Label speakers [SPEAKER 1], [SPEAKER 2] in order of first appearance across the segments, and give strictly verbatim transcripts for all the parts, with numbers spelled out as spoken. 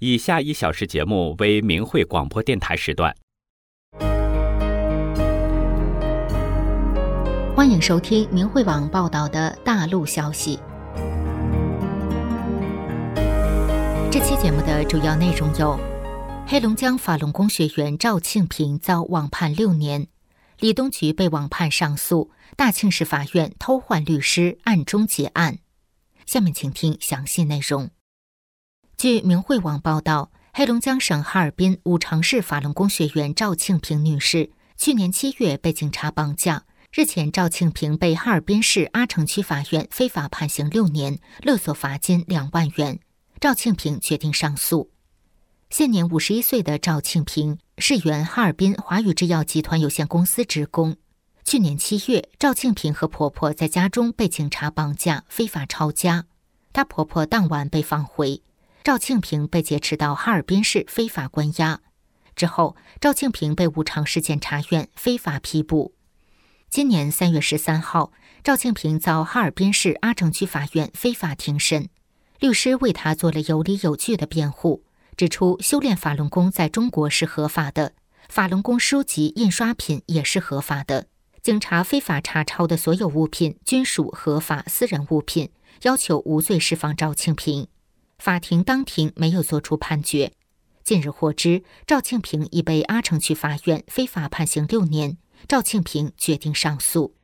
[SPEAKER 1] 以下一小时节目为明慧广播电台时段。
[SPEAKER 2] 欢迎收听明慧网报道的大陆消息。这期节目的主要内容有：黑龙江法轮功学员赵庆平遭网判六年，李东菊被网判上诉，大庆市法院偷换律师，暗中结案。下面请听详细内容。据明慧网报道，黑龙江省哈尔滨五常市法轮功学员赵庆平女士去年七月被警察绑架，日前赵庆平被哈尔滨市阿城区法院非法判刑六年，勒索罚金两万元。赵庆平决定上诉。现年五十一岁的赵庆平是原哈尔滨华宇制药集团有限公司职工。去年七月，赵庆平和婆婆在家中被警察绑架，非法抄家。她婆婆当晚被放回，赵庆平被劫持到哈尔滨市非法关押。之后，赵庆平被五常市检察院非法批捕。今年三月十三号，赵庆平遭哈尔滨市阿城区法院非法庭审。律师为他做了有理有据的辩护，指出修炼法轮功在中国是合法的，法轮功书籍印刷品也是合法的，警察非法查抄的所有物品均属合法私人物品，要求无罪释放赵庆平。法庭当庭没有作出判决。近日获知，赵庆平已被阿城区法院非法判刑六年，赵庆平决定上诉。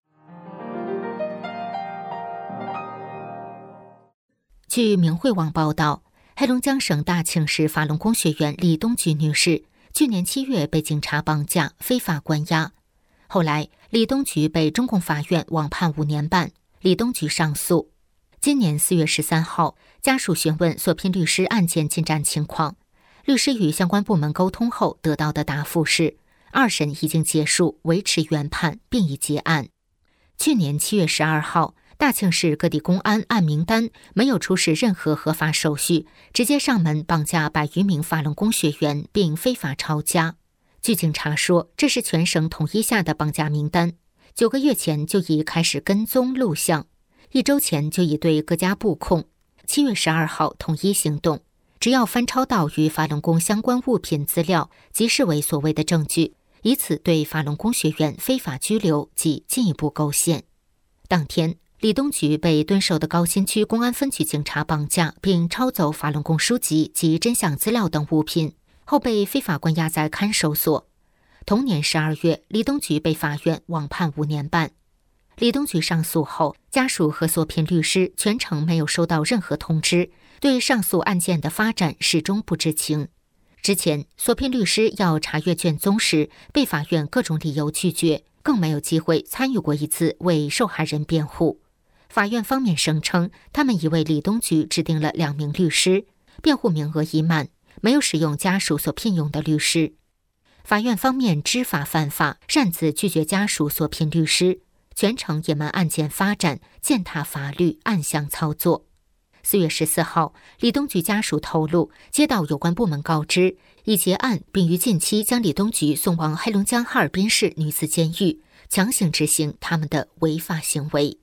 [SPEAKER 2] 据明慧网报道，黑龙江省大庆市法轮功学员李东菊女士去年七月被警察绑架，非法关押。后来，李东菊被中共法院网判五年半，李东菊上诉。今年四月十三号，家属询问索聘律师案件进展情况，律师与相关部门沟通后得到的答复是，二审已经结束，维持原判，并已结案。去年七月十二号，大庆市各地公安按名单没有出示任何合法手续，直接上门绑架百余名法轮功学员，并非法抄家。据警察说，这是全省统一下的绑架名单，九个月前就已开始跟踪录像，一周前就已对各家布控，七月十二号统一行动，只要翻抄到与法轮功相关物品资料，即视为所谓的证据，以此对法轮功学员非法拘留及进一步构陷。当天，李东菊被蹲守的高新区公安分局警察绑架，并抄走法轮功书籍及真相资料等物品，后被非法关押在看守所。同年十二月，李东菊被法院网判五年半。李东菊上诉后，家属和索聘律师全程没有收到任何通知，对上诉案件的发展始终不知情。之前，索聘律师要查阅卷宗时，被法院各种理由拒绝，更没有机会参与过一次为受害人辩护。法院方面声称，他们已为李东菊指定了两名律师，辩护名额已满，没有使用家属所聘用的律师。法院方面知法犯法，擅自拒绝家属所聘律师，全程隐瞒案件发展，践踏法律，暗箱操作。四月十四号，李东菊家属透露，接到有关部门告知，已结案，并于近期将李东菊送往黑龙江哈尔滨市女子监狱，强行执行他们的违法行为。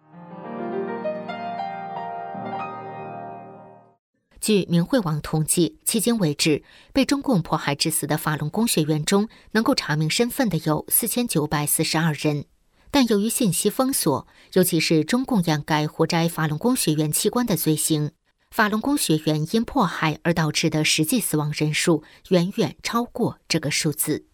[SPEAKER 2] 据明慧网统计，迄今为止，被中共迫害致死的法轮功学员中，能够查明身份的有四千九百四十二人。但由于信息封锁，尤其是中共掩盖活摘法轮功学员器官的罪行，法轮功学员因迫害而导致的实际死亡人数远远超过这个数字。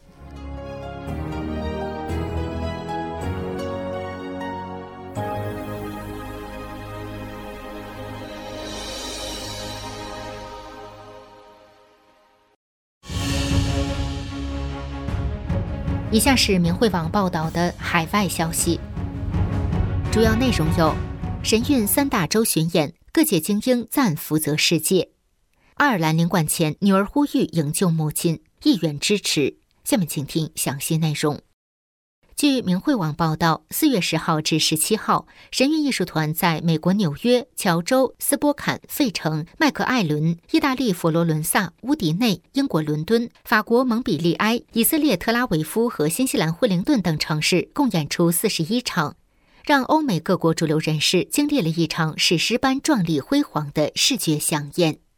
[SPEAKER 2] 以下是明慧网报道的海外消息，主要内容有：神韵三大洲巡演，各界精英赞福泽世界；爱尔兰领馆前女儿呼吁营救母亲，意愿支持。下面请听详细内容。据明慧网报道，四月十号至十七号，神韵艺术团在美国纽约、乔州、斯波坎、费城、麦克艾伦、意大利佛罗伦萨、乌迪内、英国伦敦、法国蒙彼利埃、以色列特拉维夫和新西兰惠灵顿等城市共演出四十一场，让欧美各国主流人士经历了一场史诗般壮丽辉煌的视觉飨宴。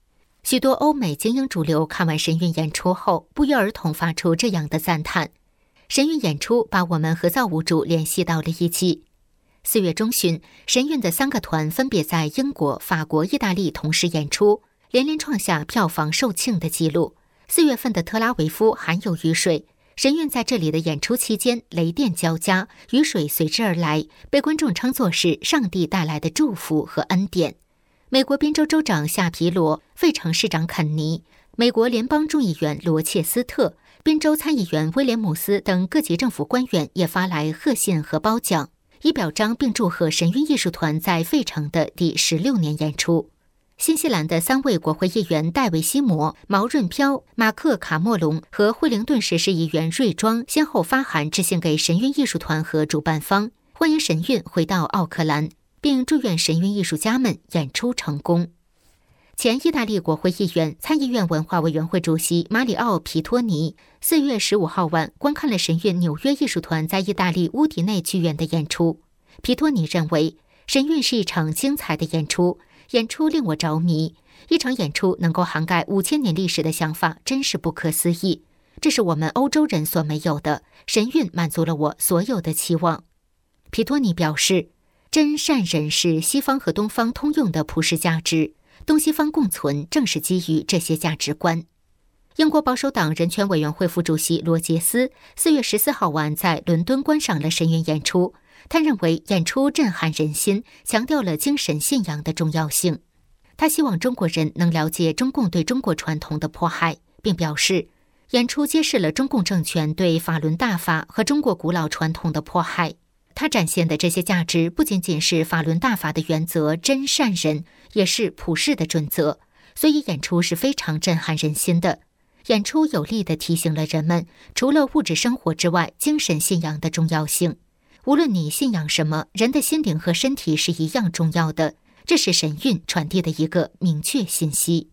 [SPEAKER 2] 许多欧美精英主流看完神韵演出后，不约而同发出这样的赞叹：神韵演出把我们和造物主联系到了一起。四月中旬，神韵的三个团分别在英国、法国、意大利同时演出，连连创下票房售罄的纪录。四月份的特拉维夫含有雨水，神韵在这里的演出期间雷电交加，雨水随之而来，被观众称作是上帝带来的祝福和恩典。美国宾州州长夏皮罗、费城市长肯尼、美国联邦众议员罗切斯特、宾州参议员威廉姆斯等各级政府官员也发来贺信和褒奖，以表彰并祝贺神韵艺术团在费城的第十六年演出。新西兰的三位国会议员戴维西摩、毛润飘、马克卡莫隆和惠灵顿市市议员瑞庄先后发函致信给神韵艺术团和主办方，欢迎神韵回到奥克兰，并祝愿神韵艺术家们演出成功。前意大利国会议员、参议院文化委员会主席马里奥·皮托尼四月十五号晚观看了神韵纽约艺术团在意大利乌迪内剧院的演出。皮托尼认为，神韵是一场精彩的演出，演出令我着迷。一场演出能够涵盖五千年历史的想法真是不可思议，这是我们欧洲人所没有的。神韵满足了我所有的期望。皮托尼表示，真善忍是西方和东方通用的普世价值，东西方共存正是基于这些价值观。英国保守党人权委员会副主席罗杰斯四月十四号晚在伦敦观赏了神韵演出，他认为演出震撼人心，强调了精神信仰的重要性。他希望中国人能了解中共对中国传统的迫害，并表示，演出揭示了中共政权对法轮大法和中国古老传统的迫害。他展现的这些价值不仅仅是法轮大法的原则真善忍，也是普世的准则，所以演出是非常震撼人心的。演出有力地提醒了人们，除了物质生活之外，精神信仰的重要性。无论你信仰什么，人的心灵和身体是一样重要的，这是神韵传递的一个明确信息。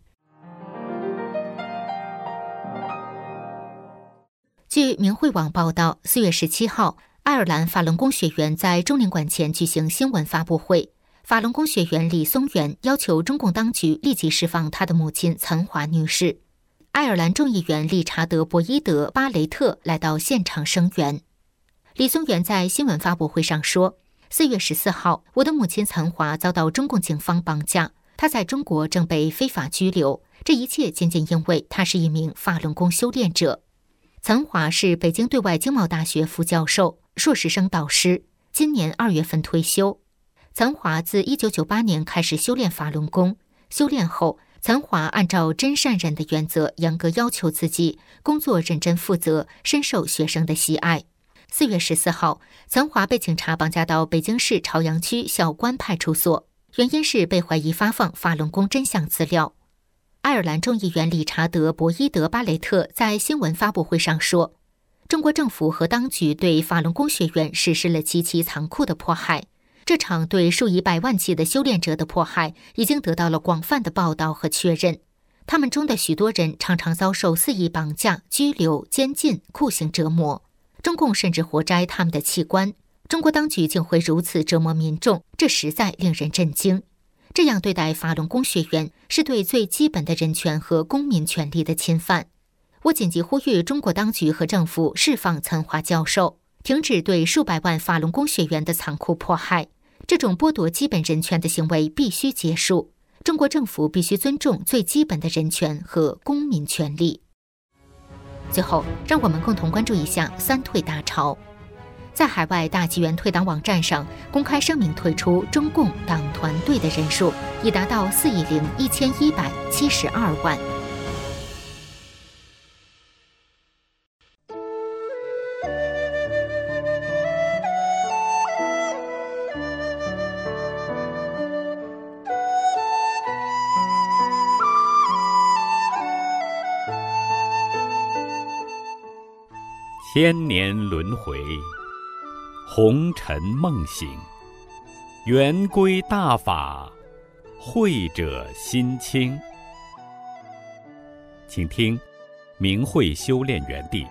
[SPEAKER 2] 据明慧网报道，四月十七号，爱尔兰法轮功学员在中领馆前举行新闻发布会。法轮功学员李松元要求中共当局立即释放他的母亲岑华女士。爱尔兰众议员理查德·博伊德·巴雷特来到现场声援。李松元在新闻发布会上说，四月十四号，我的母亲岑华遭到中共警方绑架，她在中国正被非法拘留，这一切仅仅因为她是一名法轮功修炼者。岑华是北京对外经贸大学副教授、硕士生导师，今年二月份退休。岑华自一九九八年开始修炼法轮功，修炼后，岑华按照真善忍的原则严格要求自己，工作认真负责，深受学生的喜爱。四月十四号，岑华被警察绑架到北京市朝阳区孝关派出所，原因是被怀疑发放法轮功真相资料。爱尔兰众议员理查德·博伊德·巴雷特在新闻发布会上说，中国政府和当局对法轮功学员实施了极其残酷的迫害，这场对数以百万计的修炼者的迫害已经得到了广泛的报道和确认。他们中的许多人常常遭受肆意绑架、拘留、监禁、酷刑折磨，中共甚至活摘他们的器官。中国当局竟会如此折磨民众，这实在令人震惊。这样对待法轮功学员，是对最基本的人权和公民权利的侵犯。我紧急呼吁中国当局和政府释放岑华教授，停止对数百万法轮功学员的残酷迫害。这种剥夺基本人权的行为必须结束。中国政府必须尊重最基本的人权和公民权利。最后，让我们共同关注一下三退大潮。在海外大纪元退党网站上公开声明退出中共党团队的人数已达到四亿零一千一百七十二万。
[SPEAKER 1] 千年轮回，红尘梦醒，圆规大法，慧者心清。请听明慧修炼园地。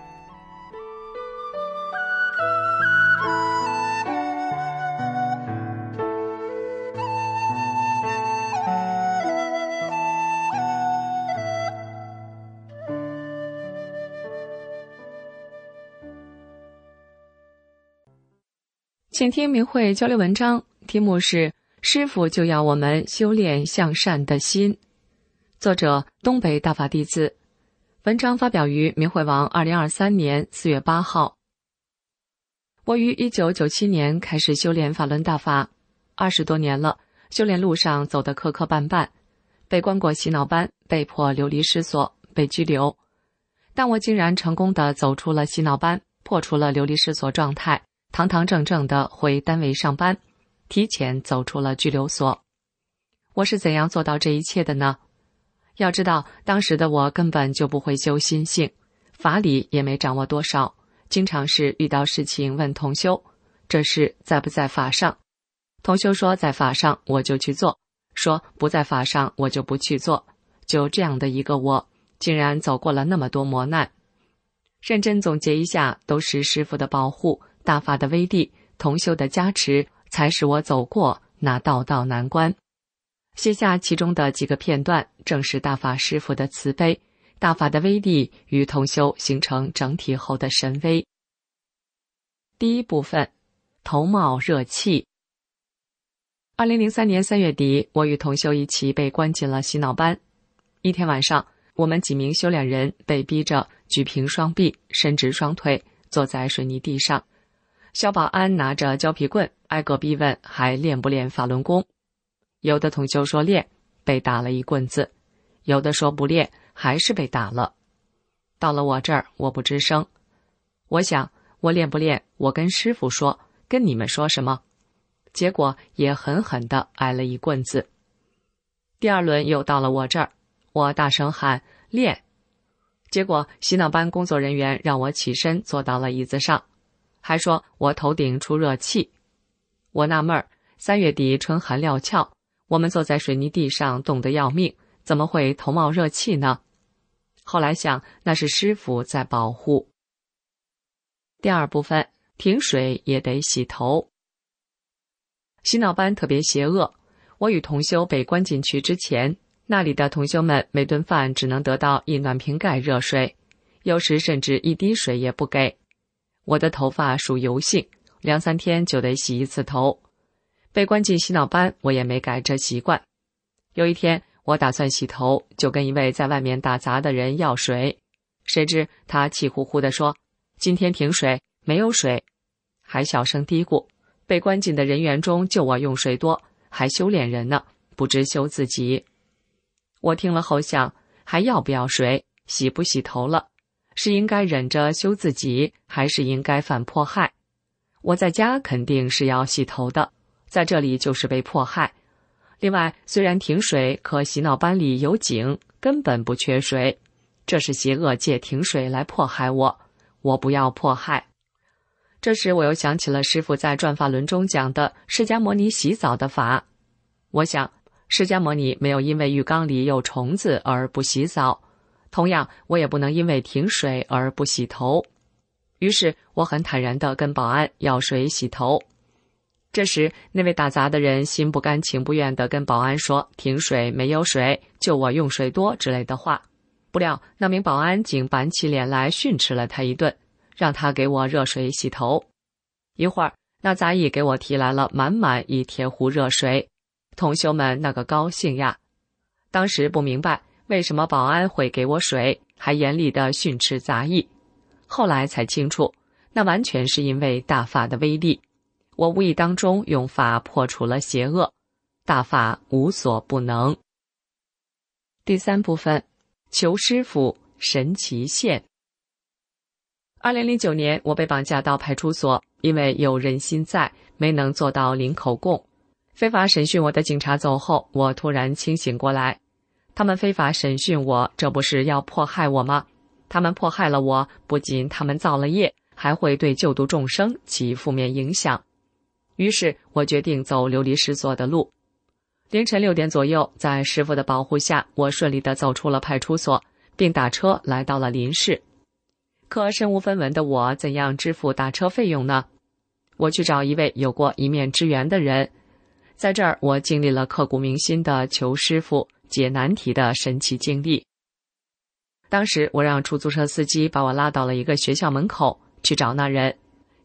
[SPEAKER 3] 请听明慧交流文章，题目是师父就要我们修炼向善的心，作者东北大法弟子。文章发表于明慧网二零二三年四月八号。我于一九九七年开始修炼法轮大法，二十多年了，修炼路上走得磕磕绊绊，被关过洗脑班，被迫流离失所，被拘留。但我竟然成功地走出了洗脑班，破除了流离失所状态，堂堂正正地回单位上班，提前走出了拘留所。我是怎样做到这一切的呢？要知道，当时的我根本就不会修心性，法理也没掌握多少，经常是遇到事情问同修，这事在不在法上？同修说在法上，我就去做；说不在法上，我就不去做。就这样的一个我，竟然走过了那么多磨难。认真总结一下，都是师父的保护，大法的威力，同修的加持，才使我走过那道道难关。写下其中的几个片段，正是大法师父的慈悲，大法的威力与同修形成整体后的神威。第一部分，头冒热气。二零零三年三月底，我与同修一起被关进了洗脑班。一天晚上，我们几名修炼人被逼着举平双臂，伸直双腿，坐在水泥地上。小保安拿着胶皮棍，挨个逼问还练不练法轮功。有的同修说练，被打了一棍子；有的说不练，还是被打了。到了我这儿，我不吱声。我想，我练不练，我跟师父说，跟你们说什么？结果也狠狠地挨了一棍子。第二轮又到了我这儿，我大声喊练。结果洗脑班工作人员让我起身坐到了椅子上，还说我头顶出热气。我纳闷儿，三月底春寒料峭，我们坐在水泥地上冻得要命，怎么会头冒热气呢？后来想，那是师父在保护。第二部分，停水也得洗头。洗脑班特别邪恶，我与同修被关进去之前，那里的同修们每顿饭只能得到一暖瓶盖热水，有时甚至一滴水也不给。我的头发属油性，两三天就得洗一次头。被关进洗脑班，我也没改这习惯。有一天，我打算洗头，就跟一位在外面打杂的人要水，谁知他气呼呼地说：“今天停水，没有水。”还小声嘀咕：“被关进的人员中，就我用水多，还修炼人呢，不知修自己。”我听了后想，还要不要水？洗不洗头了？是应该忍着修自己，还是应该反迫害？我在家肯定是要洗头的，在这里就是被迫害。另外，虽然停水，可洗脑班里有井，根本不缺水。这是邪恶借停水来迫害我，我不要迫害。这时我又想起了师父在转法轮中讲的释迦牟尼洗澡的法。我想，释迦牟尼没有因为浴缸里有虫子而不洗澡，同样我也不能因为停水而不洗头。于是我很坦然地跟保安要水洗头。这时那位打杂的人心不甘情不愿地跟保安说停水没有水，就我用水多之类的话。不料那名保安竟板起脸来训斥了他一顿，让他给我热水洗头。一会儿那杂役给我提来了满满一铁壶热水，同修们那个高兴呀！当时不明白为什么保安会给我水，还严厉地训斥杂役。后来才清楚，那完全是因为大法的威力。我无意当中用法破除了邪恶，大法无所不能。第三部分，求师父神奇现。二零零九年，我被绑架到派出所，因为有人心在，没能做到零口供。非法审讯我的警察走后，我突然清醒过来。他们非法审讯我，这不是要迫害我吗？他们迫害了我，不仅他们造了业，还会对救度众生起负面影响。于是我决定走流离失所的路。凌晨六点左右，在师父的保护下，我顺利地走出了派出所，并打车来到了临市。可身无分文的我，怎样支付打车费用呢？我去找一位有过一面之缘的人。在这儿，我经历了刻骨铭心的求师父解难题的神奇经历。当时我让出租车司机把我拉到了一个学校门口，去找那人。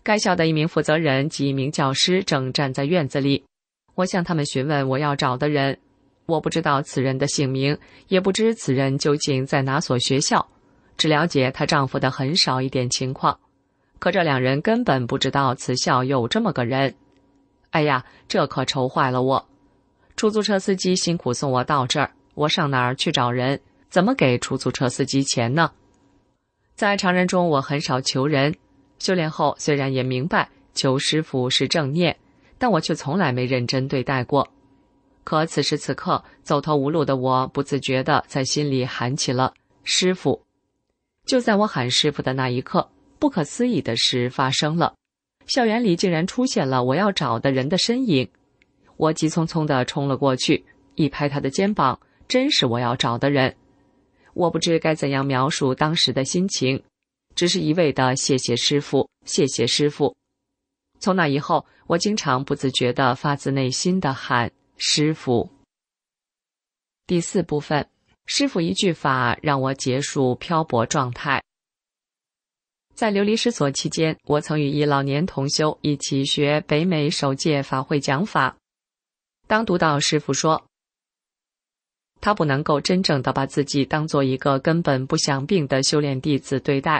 [SPEAKER 3] 该校的一名负责人及一名教师正站在院子里，我向他们询问我要找的人。我不知道此人的姓名，也不知此人究竟在哪所学校，只了解她丈夫的很少一点情况。可这两人根本不知道此校有这么个人。哎呀，这可愁坏了我。出租车司机辛苦送我到这儿，我上哪儿去找人？怎么给出租车司机钱呢？在常人中我很少求人，修炼后虽然也明白求师傅是正念，但我却从来没认真对待过。可此时此刻，走投无路的我不自觉地在心里喊起了师傅。就在我喊师傅的那一刻，不可思议的事发生了，校园里竟然出现了我要找的人的身影。我急匆匆地冲了过去，一拍他的肩膀，真是我要找的人。我不知该怎样描述当时的心情，只是一味的谢谢师傅，谢谢师傅。从那以后，我经常不自觉地发自内心地喊师傅。第四部分，师傅一句法让我结束漂泊状态。在流离失所期间，我曾与一老年同修一起学北美首届法会讲法。当读到师父说他不能够真正的把自己当做一个根本不想病的修炼弟子对待，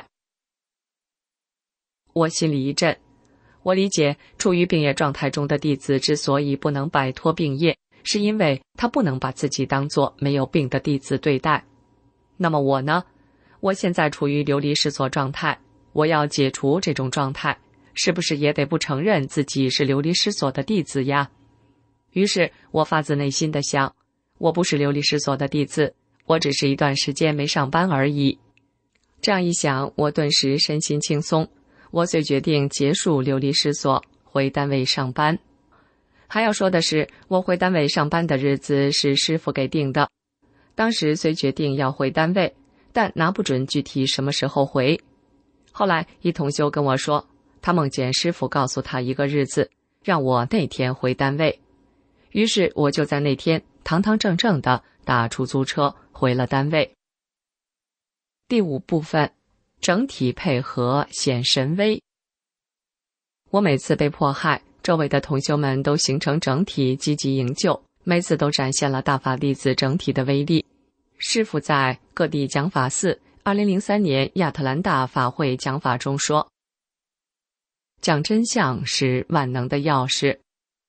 [SPEAKER 3] 我心里一震。我理解处于病业状态中的弟子之所以不能摆脱病业，是因为他不能把自己当作没有病的弟子对待。那么我呢？我现在处于流离失所状态，我要解除这种状态，是不是也得不承认自己是流离失所的弟子呀？于是我发自内心地想，我不是流离失所的弟子，我只是一段时间没上班而已。这样一想，我顿时身心轻松，我遂决定结束流离失所，回单位上班。还要说的是，我回单位上班的日子是师傅给定的。当时虽决定要回单位，但拿不准具体什么时候回。后来一同修跟我说，他梦见师傅告诉他一个日子，让我那天回单位。于是我就在那天堂堂正正地打出租车回了单位。第五部分，整体配合显神威。我每次被迫害，周围的同修们都形成整体积极营救，每次都展现了大法弟子整体的威力。师父在各地讲法寺二零零三年亚特兰大法会讲法中说，讲真相是万能的钥匙。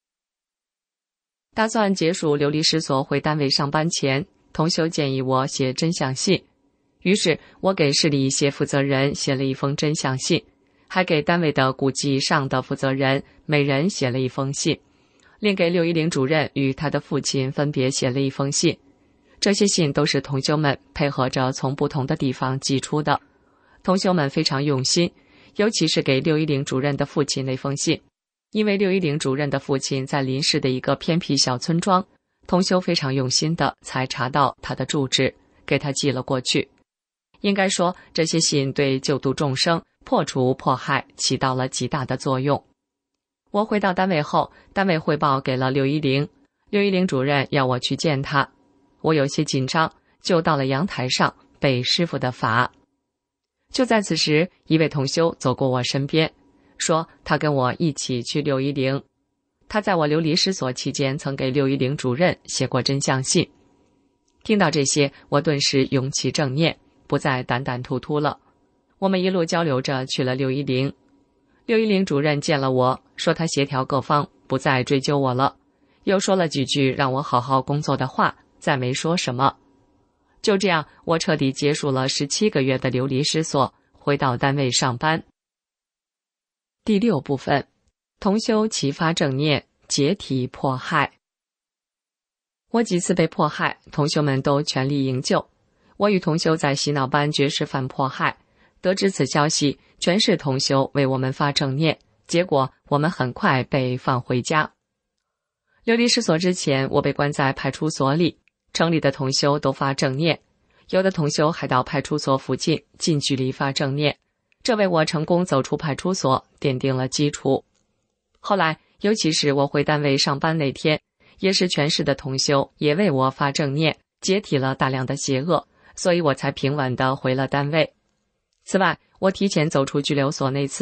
[SPEAKER 3] 打算结束流离失所回单位上班前，同修建议我写真相信，于是我给市里一些负责人写了一封真相信，还给单位的股级以上的负责人每人写了一封信，另给六一零主任与他的父亲分别写了一封信。这些信都是同修们配合着从不同的地方寄出的，同修们非常用心，尤其是给六一零主任的父亲那封信，因为六一零主任的父亲在邻市的一个偏僻小村庄，同修非常用心的才查到他的住址，给他寄了过去。应该说，这些信对救度众生、破除迫害起到了极大的作用。我回到单位后，单位汇报给了六一零，六一零主任要我去见他，我有些紧张，就到了阳台上背师父的法。就在此时，一位同修走过我身边，说他跟我一起去六一零，他在我流离失所期间曾给六一零主任写过真相信。听到这些，我顿时涌起正念，不再胆胆突突了。我们一路交流着去了六一零，六一零主任见了我，说他协调各方，不再追究我了，又说了几句让我好好工作的话，再没说什么。就这样，我彻底结束了十七个月的流离失所，回到单位上班。第六部分，同修启发正念，解体迫害。我几次被迫害，同修们都全力营救。我与同修在洗脑班绝食犯迫害，得知此消息，全市同修为我们发正念，结果我们很快被放回家。流离失所之前，我被关在派出所里，城里的同修都发正念，有的同修还到派出所附近近距离发正念，这为我成功走出派出所奠定了基础。后来，尤其是我回单位上班那天，也是全市的同修也为我发正念，解体了大量的邪恶，所以我才平稳地回了单位。此外，我提前走出拘留所那次，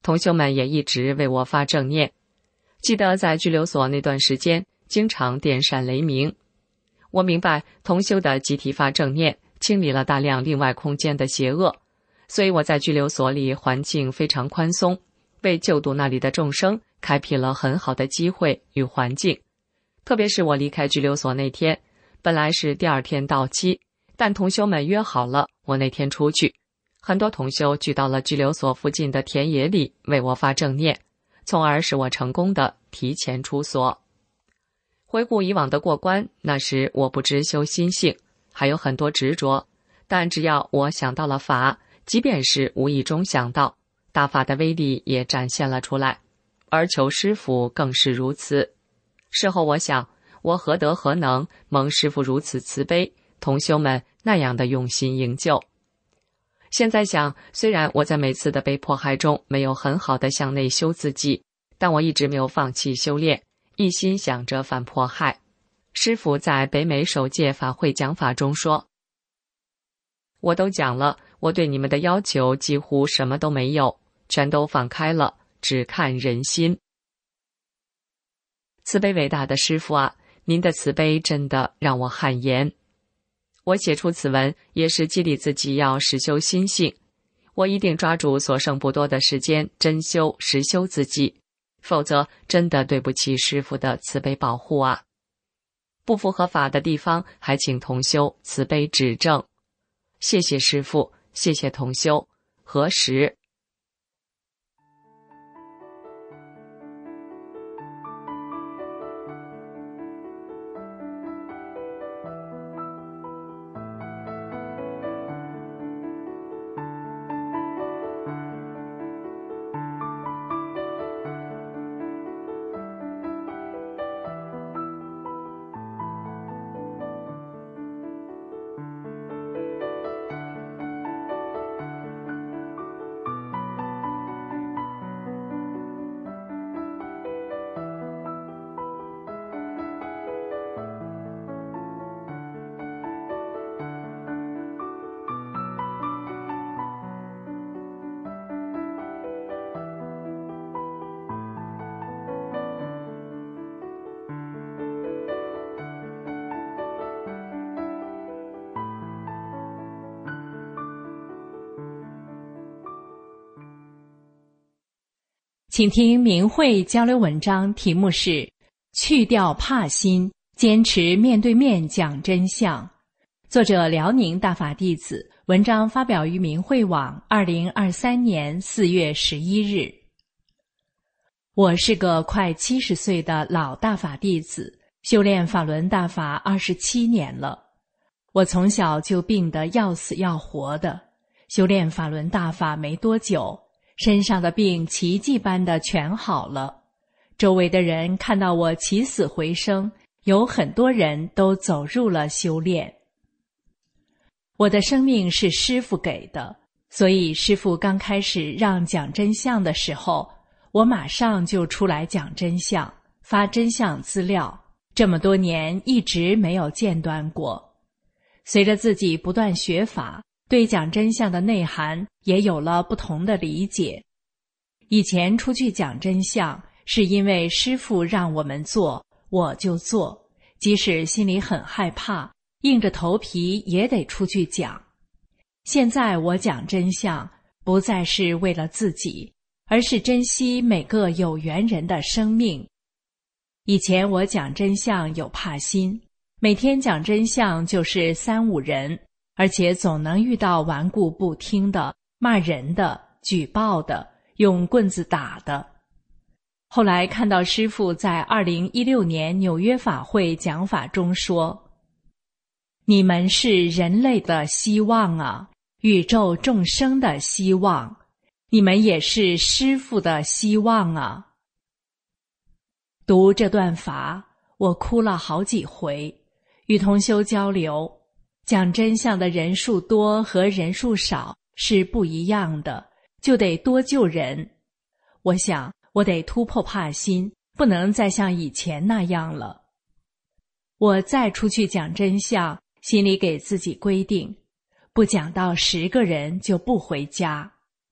[SPEAKER 3] 同修们也一直为我发正念。记得在拘留所那段时间，经常电闪雷鸣。我明白同修的集体发正念清理了大量另外空间的邪恶，所以我在拘留所里环境非常宽松，为救度那里的众生开辟了很好的机会与环境。特别是我离开拘留所那天，本来是第二天到期，但同修们约好了我那天出去，很多同修聚到了拘留所附近的田野里为我发正念，从而使我成功的提前出所。回顾以往的过关，那时我不知修心性，还有很多执着，但只要我想到了法，即便是无意中想到，大法的威力也展现了出来，而求师父更是如此。事后我想，我何德何能蒙师父如此慈悲，同修们那样的用心营救。现在想，虽然我在每次的被迫害中没有很好的向内修自己，但我一直没有放弃修炼，一心想着反迫害。师父在北美首届法会讲法中说，我都讲了，我对你们的要求几乎什么都没有，全都放开了，只看人心。慈悲伟大的师父啊，您的慈悲真的让我汗颜。我写出此文也是激励自己要实修心性，我一定抓住所剩不多的时间真修实修自己，否则真的对不起师父的慈悲保护啊！不符合法的地方，还请同修慈悲指正。谢谢师父，谢谢同修。何时？
[SPEAKER 4] 请听明慧交流文章，题目是去掉怕心，坚持面对面讲真相。作者辽宁大法弟子，文章发表于明慧网二零二三年四月十一日。我是个快七十岁的老大法弟子，修炼法轮大法二十七年了。我从小就病得要死要活的，修炼法轮大法没多久，身上的病奇迹般的全好了。周围的人看到我起死回生，有很多人都走入了修炼。我的生命是师父给的，所以师父刚开始让讲真相的时候，我马上就出来讲真相，发真相资料，这么多年一直没有间断过。随着自己不断学法，对讲真相的内涵也有了不同的理解。以前出去讲真相，是因为师父让我们做，我就做，即使心里很害怕，硬着头皮也得出去讲。现在我讲真相，不再是为了自己，而是珍惜每个有缘人的生命。以前我讲真相有怕心，每天讲真相就是三五人，而且总能遇到顽固不听的、骂人的、举报的、用棍子打的。后来看到师父在二零一六年纽约法会讲法中说，你们是人类的希望啊，宇宙众生的希望，你们也是师父的希望啊。读这段法，我哭了好几回，与同修交流，讲真相的人数多和人数少是不一样的，就得多救人。我想我得突破怕心，不能再像以前那样了。我再出去讲真相，心里给自己规定，不讲到十个人就不回家。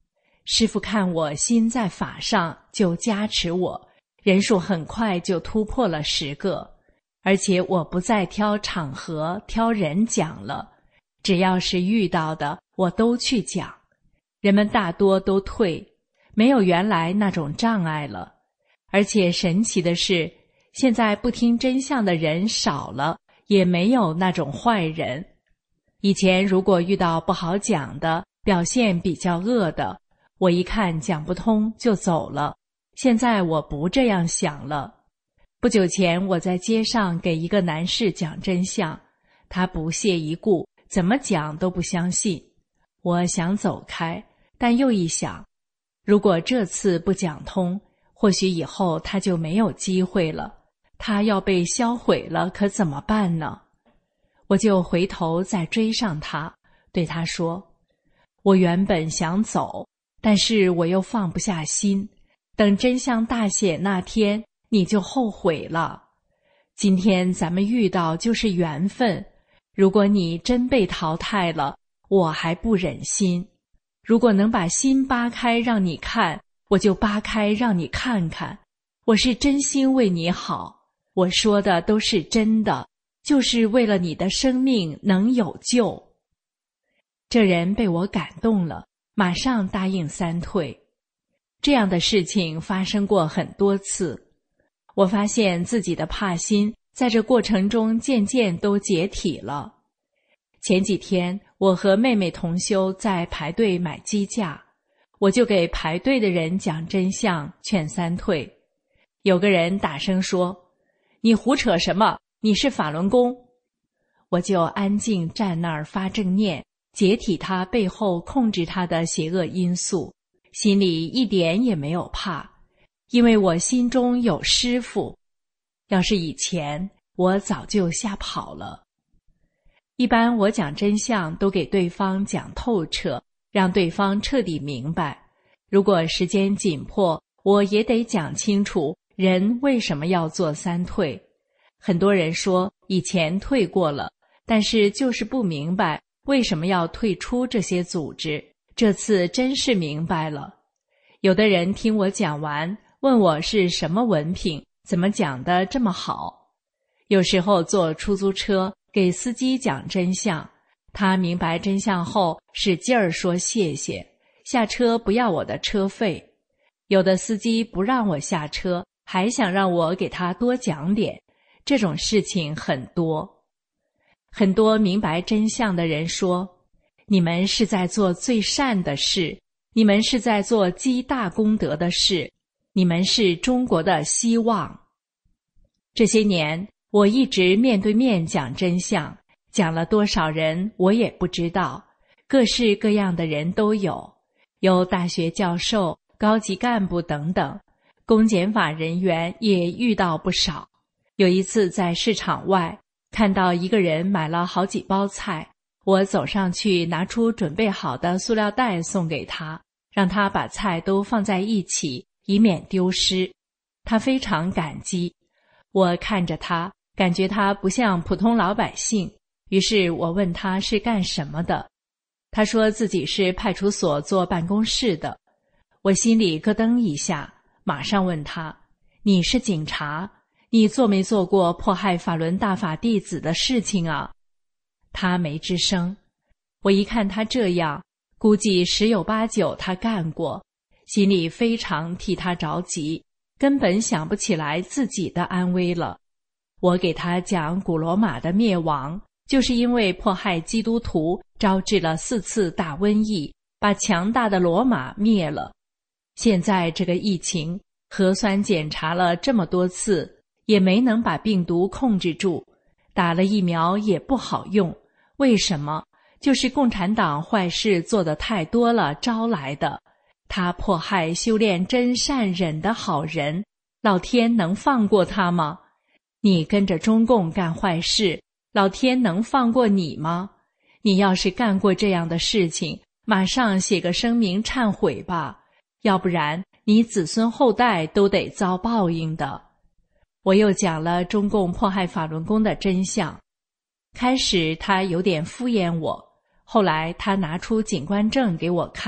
[SPEAKER 4] 师父看我心在法上，就加持我，人数很快就突破了十个，而且我不再挑场合挑人讲了，只要是遇到的我都去讲，人们大多都退，没有原来那种障碍了。而且神奇的是，现在不听真相的人少了，也没有那种坏人。以前如果遇到不好讲的，表现比较恶的，我一看讲不通就走了，现在我不这样想了。不久前我在街上给一个男士讲真相，他不屑一顾，怎么讲都不相信。我想走开，但又一想，如果这次不讲通，或许以后他就没有机会了，他要被销毁了，可怎么办呢？我就回头再追上他，对他说，我原本想走，但是我又放不下心，等真相大显那天，你就后悔了。今天咱们遇到就是缘分，如果你真被淘汰了，我还不忍心。如果能把心扒开让你看，我就扒开让你看看，我是真心为你好，我说的都是真的，就是为了你的生命能有救。这人被我感动了，马上答应三退。这样的事情发生过很多次，我发现自己的怕心在这过程中渐渐都解体了。前几天我和妹妹同修在排队买鸡架，我就给排队的人讲真相，劝三退。有个人大声说，你胡扯什么，你是法轮功。我就安静站那儿发正念，解体他背后控制他的邪恶因素，心里一点也没有怕，因为我心中有师父。要是以前，我早就吓跑了。一般我讲真相都给对方讲透彻，让对方彻底明白。如果时间紧迫，我也得讲清楚人为什么要做三退。很多人说以前退过了，但是就是不明白为什么要退出这些组织，这次真是明白了。有的人听我讲完，问我是什么文凭，怎么讲得这么好。有时候坐出租车给司机讲真相，他明白真相后使劲儿说谢谢，下车不要我的车费。有的司机不让我下车，还想让我给他多讲点，这种事情很多。很多明白真相的人说，你们是在做最善的事，你们是在做积大功德的事，你们是中国的希望。这些年我一直面对面讲真相，讲了多少人我也不知道，各式各样的人都有，有大学教授、高级干部等等，公检法人员也遇到不少。有一次在市场外看到一个人买了好几包菜，我走上去拿出准备好的塑料袋送给他，让他把菜都放在一起，以免丢失。他非常感激。我看着他，感觉他不像普通老百姓，于是我问他是干什么的。他说自己是派出所做办公室的。我心里咯噔一下，马上问他，你是警察，你做没做过迫害法轮大法弟子的事情啊？他没吱声。我一看他这样，估计十有八九他干过，心里非常替他着急，根本想不起来自己的安危了。我给他讲古罗马的灭亡，就是因为迫害基督徒，招致了四次大瘟疫，把强大的罗马灭了。现在这个疫情，核酸检查了这么多次，也没能把病毒控制住，打了疫苗也不好用。为什么？就是共产党坏事做得太多了招来的。他迫害修炼真善忍的好人，老天能放过他吗？你跟着中共干坏事，老天能放过你吗？你要是干过这样的事情，马上写个声明忏悔吧，要不然你子孙后代都得遭报应的。我又讲了中共迫害法轮功的真相。开始他有点敷衍我，后来他拿出警官证给我看，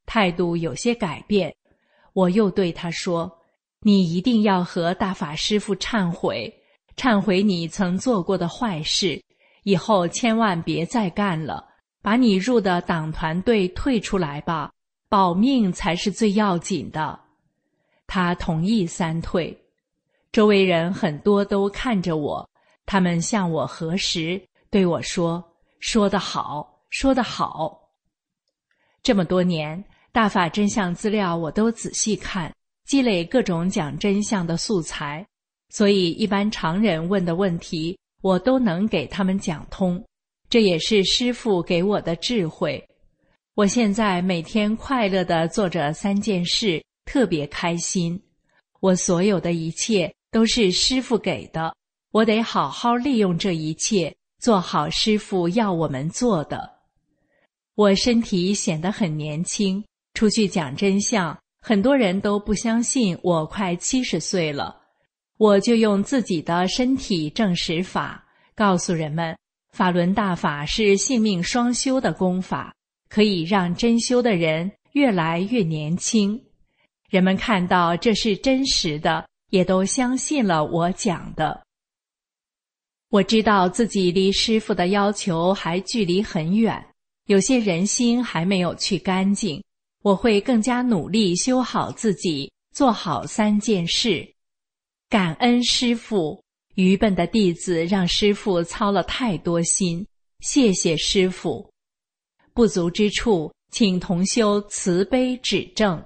[SPEAKER 4] 态度有些改变。我又对他说：你一定要和大法师父忏悔，忏悔你曾做过的坏事，以后千万别再干了，把你入的党团队退出来吧，保命才是最要紧的。他同意三退。周围人很多都看着我，他们向我核实，对我说：说得好，说得好。这么多年，大法真相资料我都仔细看，积累各种讲真相的素材，所以一般常人问的问题，我都能给他们讲通。这也是师父给我的智慧。我现在每天快乐地做着三件事，特别开心。我所有的一切都是师父给的，我得好好利用这一切，做好师父要我们做的。我身体显得很年轻，出去讲真相，很多人都不相信我快七十岁了。我就用自己的身体证实法，告诉人们，法轮大法是性命双修的功法，可以让真修的人越来越年轻。人们看到这是真实的，也都相信了我讲的。我知道自己离师父的要求还距离很远，有些人心还没有去干净，我会更加努力修好自己，做好三件事。感恩师父，愚笨的弟子让师父操了太多心，谢谢师父。不足之处，请同修慈悲指正。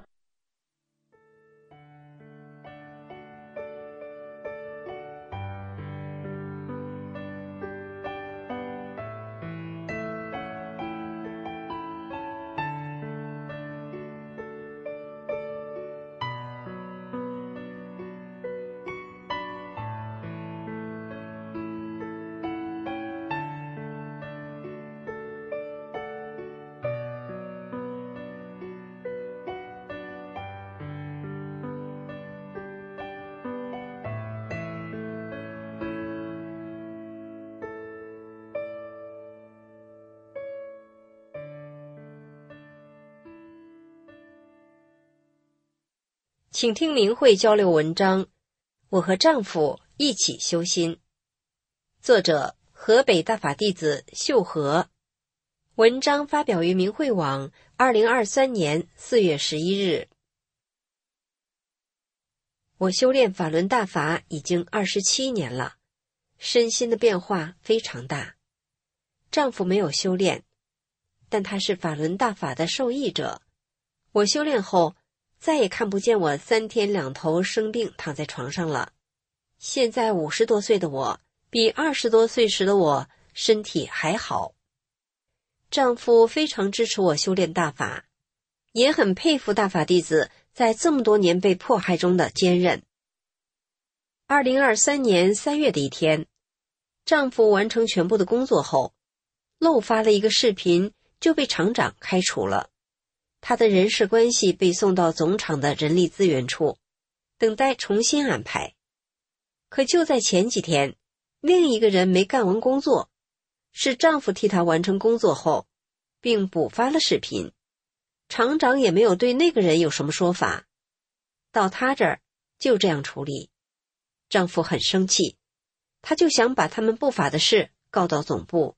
[SPEAKER 5] 请听明慧交流文章，我和丈夫一起修心。作者河北大法弟子秀和。文章发表于明慧网二零二三年四月十一日。我修炼法轮大法已经二十七年了，身心的变化非常大。丈夫没有修炼，但他是法轮大法的受益者。我修炼后再也看不见我三天两头生病躺在床上了。现在五十多岁的我，比二十多岁时的我身体还好。丈夫非常支持我修炼大法，也很佩服大法弟子在这么多年被迫害中的坚韧。二零二三年三月的一天，丈夫完成全部的工作后，漏发了一个视频就被厂长开除了。他的人事关系被送到总厂的人力资源处，等待重新安排。可就在前几天，另一个人没干完工作，是丈夫替他完成工作后，并补发了视频。厂长也没有对那个人有什么说法，到他这儿就这样处理。丈夫很生气，他就想把他们不法的事告到总部。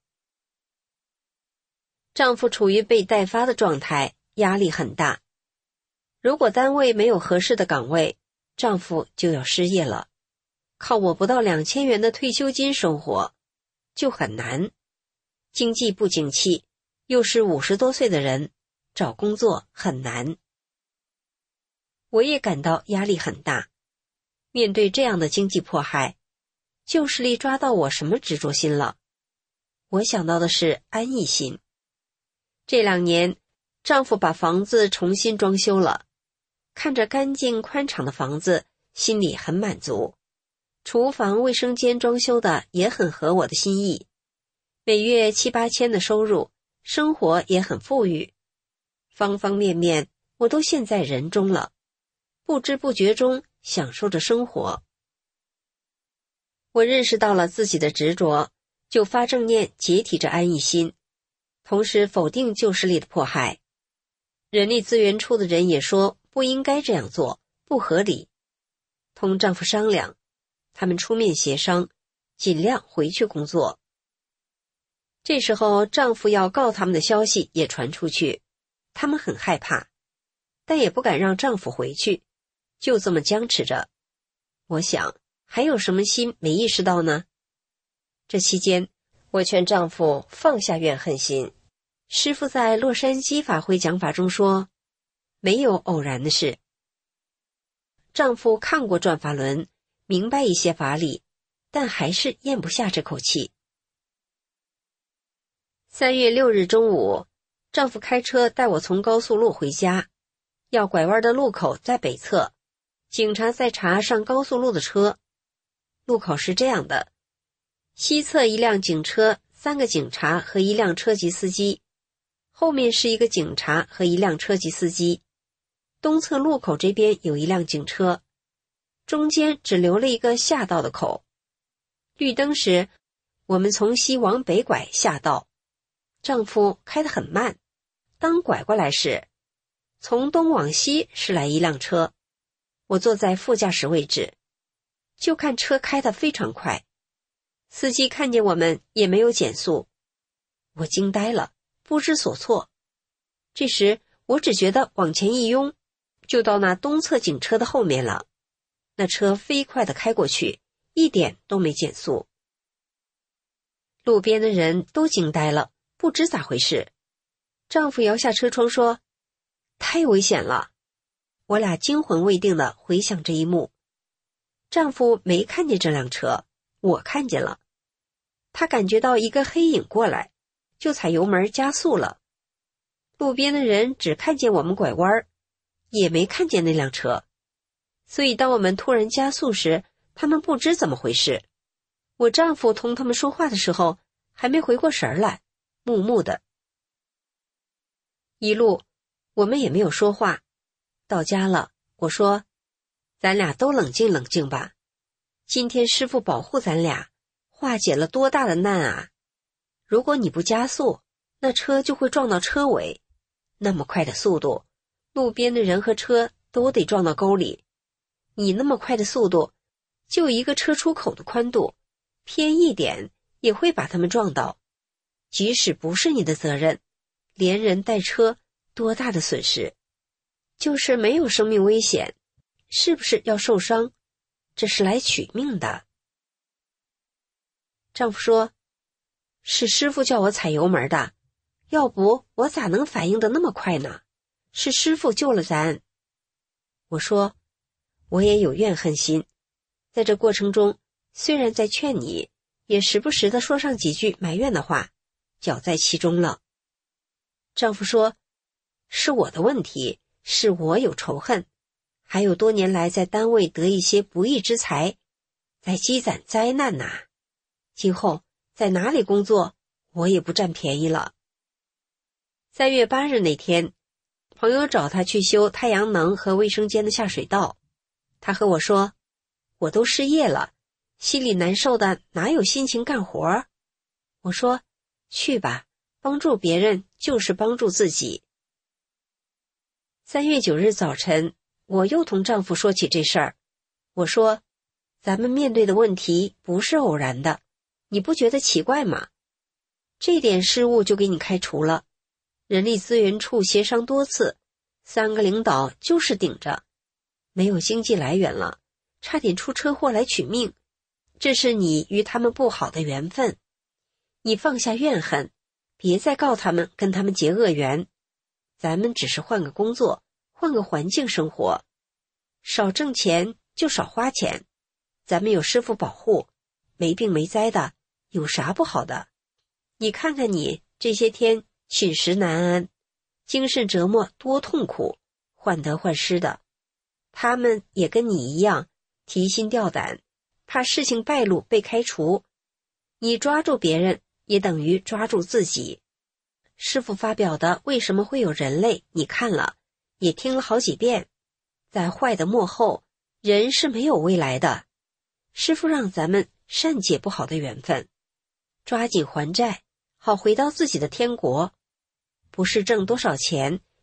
[SPEAKER 5] 丈夫处于被代发的状态，压力很大。如果单位没有合适的岗位，丈夫就要失业了。靠我不到两千元的退休金生活，就很难。经济不景气，又是五十多岁的人，找工作很难。我也感到压力很大。面对这样的经济迫害，旧势力抓到我什么执着心了？我想到的是安逸心。这两年，丈夫把房子重新装修了，看着干净宽敞的房子，心里很满足。厨房卫生间装修的也很合我的心意，每月七八千的收入，生活也很富裕。方方面面我都陷在人中了，不知不觉中享受着生活。我认识到了自己的执着，就发正念解体着安逸心，同时否定旧势力的迫害。 人力资源处的人也说不应该这样做，不合理。同丈夫商量，他们出面协商，尽量回去工作。这时候丈夫要告他们的消息也传出去，他们很害怕，但也不敢让丈夫回去，就这么僵持着。我想还有什么心没意识到呢？这期间我劝丈夫放下怨恨心。师父在洛杉矶法会讲法中说，没有偶然的事。丈夫看过转法轮，明白一些法理，但还是咽不下这口气。三月六日中午，丈夫开车带我从高速路回家，要拐弯的路口在北侧，警察在查上高速路的车。路口是这样的，西侧一辆警车，三个警察和一辆车级司机，后面是一个警察和一辆车级司机，东侧路口这边有一辆警车，中间只留了一个下道的口。绿灯时，我们从西往北拐下道，丈夫开得很慢，当拐过来时，从东往西驶来一辆车，我坐在副驾驶位置，就看车开得非常快，司机看见我们也没有减速，我惊呆了，不知所措。这时我只觉得往前一拥，就到那东侧警车的后面了，那车飞快地开过去，一点都没减速。路边的人都惊呆了，不知咋回事。丈夫摇下车窗说，太危险了。我俩惊魂未定地回想这一幕。丈夫没看见这辆车，我看见了。他感觉到一个黑影过来，就踩油门加速了。路边的人只看见我们拐弯，也没看见那辆车。所以当我们突然加速时，他们不知怎么回事。我丈夫同他们说话的时候，还没回过神来，木木的。一路我们也没有说话。到家了，我说，咱俩都冷静冷静吧。今天师父保护咱俩，化解了多大的难啊！如果你不加速，那车就会撞到车尾，那么快的速度，路边的人和车都得撞到沟里。你那么快的速度，就一个车出口的宽度，偏一点也会把他们撞到。即使不是你的责任，连人带车，多大的损失！就是没有生命危险，是不是要受伤？这是来取命的。丈夫说，是师父叫我踩油门的，要不我咋能反应得那么快呢？是师父救了咱。我说，我也有怨恨心，在这过程中，虽然在劝你，也时不时地说上几句埋怨的话，搅在其中了。丈夫说，是我的问题，是我有仇恨，还有多年来在单位得一些不义之财，在积攒灾难呐、啊。今后在哪里工作，我也不占便宜了。三月八日那天，朋友找他去修太阳能和卫生间的下水道，他和我说，我都失业了，心里难受的哪有心情干活？我说，去吧，帮助别人就是帮助自己。三月九日早晨，我又同丈夫说起这事儿。我说，咱们面对的问题不是偶然的，你不觉得奇怪吗？这点失误就给你开除了。人力资源处协商多次，三个领导就是顶着，没有经济来源了，差点出车祸来取命。这是你与他们不好的缘分。你放下怨恨，别再告他们跟他们结恶缘。咱们只是换个工作，换个环境生活，少挣钱就少花钱。咱们有师父保护，没病没灾的，有啥不好的？你看看你这些天寝食难安，精神折磨多痛苦，患得患失的。他们也跟你一样提心吊胆，怕事情败露被开除。你抓住别人，也等于抓住自己。师父发表的为什么会有人类，你看了，也听了好几遍。在坏的幕后，人是没有未来的。师父让咱们善解不好的缘分，抓紧还债，好回到自己的天国。不是挣多少钱，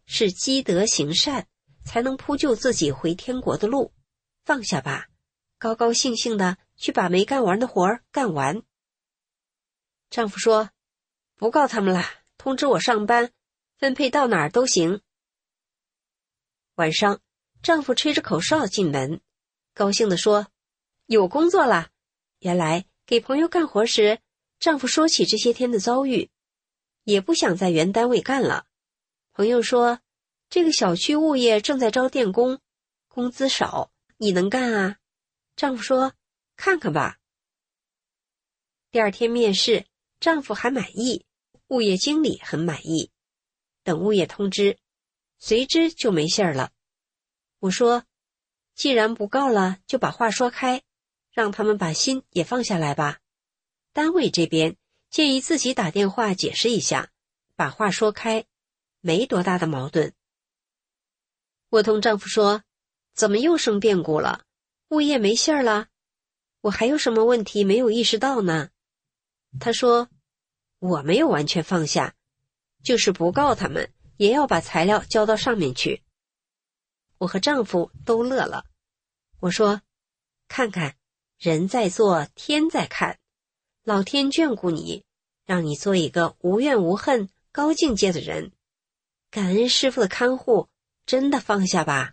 [SPEAKER 5] 是积德行善，才能铺就自己回天国的路。放下吧，高高兴兴的去把没干完的活儿干完。丈夫说，不告他们了，通知我上班，分配到哪儿都行。晚上，丈夫吹着口哨进门，高兴地说，有工作了。原来给朋友干活时，丈夫说起这些天的遭遇，也不想在原单位干了。朋友说，这个小区物业正在招电工，工资少，你能干啊？丈夫说，看看吧。第二天面试，丈夫还满意，物业经理很满意。等物业通知，随之就没信儿了。我说，既然不告了，就把话说开，让他们把心也放下来吧。单位这边建议自己打电话解释一下，把话说开，没多大的矛盾。我同丈夫说，怎么又生变故了？物业没信儿了？我还有什么问题没有意识到呢？他说，我没有完全放下，就是不告他们，也要把材料交到上面去。我和丈夫都乐了。我说，看看，人在做，天在看，老天眷顾你，让你做一个无怨无恨、高境界的人。感恩师父的看护，真的放下吧。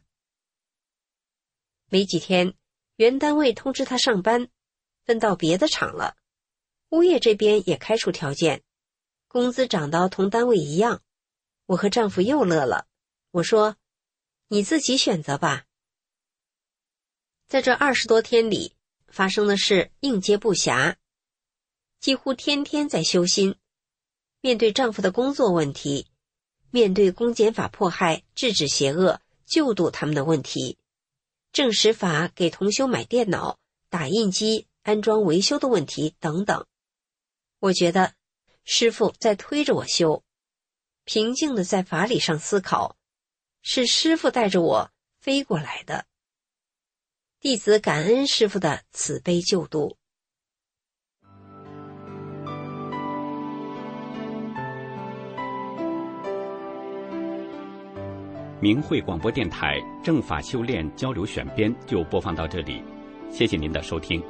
[SPEAKER 5] 没几天，原单位通知他上班，分到别的厂了。物业这边也开出条件，工资涨到同单位一样。我和丈夫又乐了。我说，你自己选择吧。在这二十多天里，发生的事应接不暇，几乎天天在修心。面对丈夫的工作问题，面对公检法迫害、制止邪恶、救度他们的问题，证实法给同修买电脑、打印机、安装维修的问题等等。我觉得师父在推着我修，平静地在法理上思考，是师父带着我飞过来的。弟子感恩师父的慈悲救度。
[SPEAKER 1] 明慧广播电台正法修炼交流选编就播放到这里，谢谢您的收听。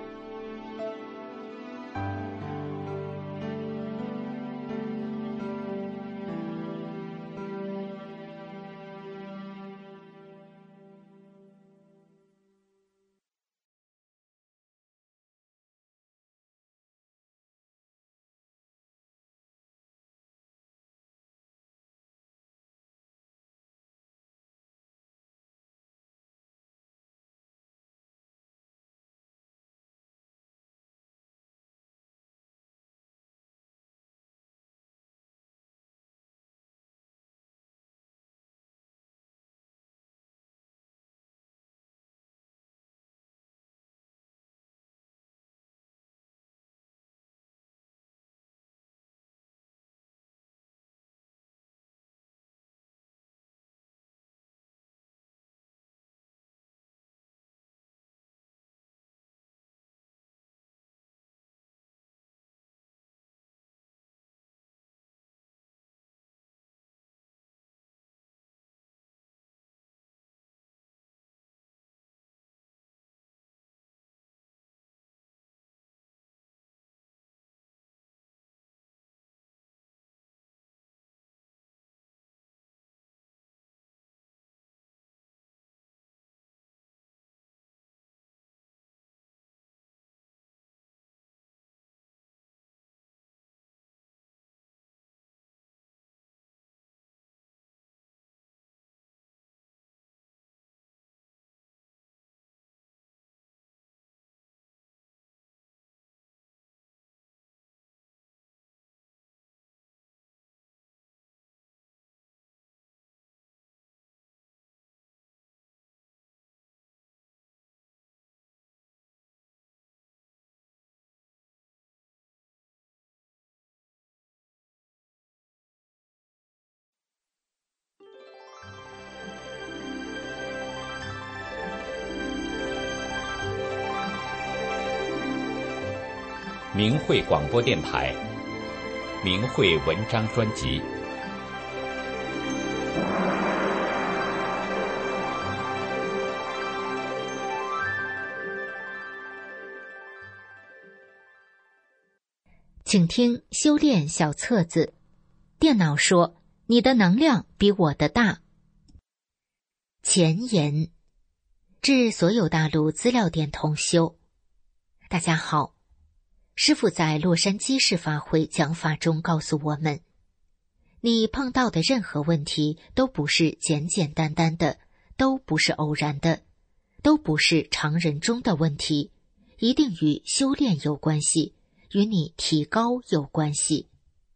[SPEAKER 1] 明慧广播电台，明慧文章专辑。
[SPEAKER 2] 请听修炼小册子。电脑说，你的能量比我的大。前言，致所有大陆资料店同修，大家好。师父在洛杉矶市法会讲法中告诉我们，你碰到的任何问题都不是简简单单的，都不是偶然的，都不是常人中的问题，一定与修炼有关系，与你提高有关系。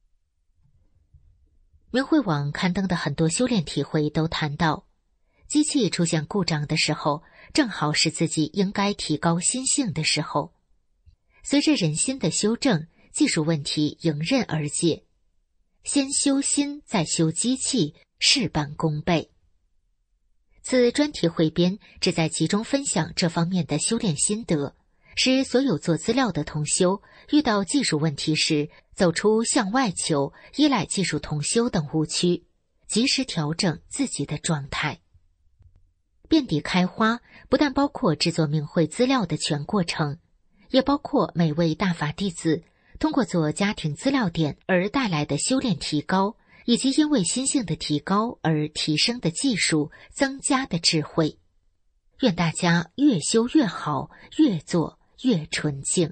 [SPEAKER 2] 明慧网刊登的很多修炼体会都谈到，机器出现故障的时候，正好是自己应该提高心性的时候。随着人心的修正，技术问题迎刃而解。先修心，再修机器，事半功倍。此专题汇编旨在集中分享这方面的修炼心得，使所有做资料的同修遇到技术问题时，走出向外求、依赖技术同修等误区，及时调整自己的状态。遍地开花不但包括制作明慧资料的全过程，也包括每位大法弟子通过做家庭资料点而带来的修炼提高，以及因为心性的提高而提升的技术、增加的智慧。愿大家越修越好，越做越纯净。